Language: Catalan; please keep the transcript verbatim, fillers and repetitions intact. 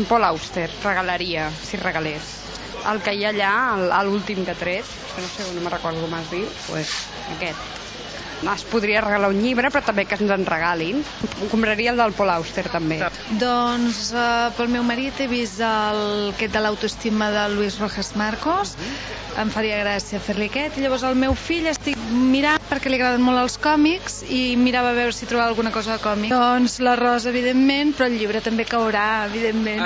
Paul Auster regalaria, si regalés. El que hi ha allà, l'últim que ha tret, que no sé, no me'n recordo com es diu, pues aquest. Es podria regalar un llibre, però també que ens en regalin. Compraria el del Paul Auster, també. Doncs uh, pel meu marit he vist el, aquest de l'autoestima de Luis Rojas Marcos. Em faria gràcia fer-li aquest. I llavors el meu fill estic mirant perquè li agraden molt els còmics i mirava a veure si trobava alguna cosa de còmic. Doncs la Rosa, evidentment, però el llibre també caurà, evidentment.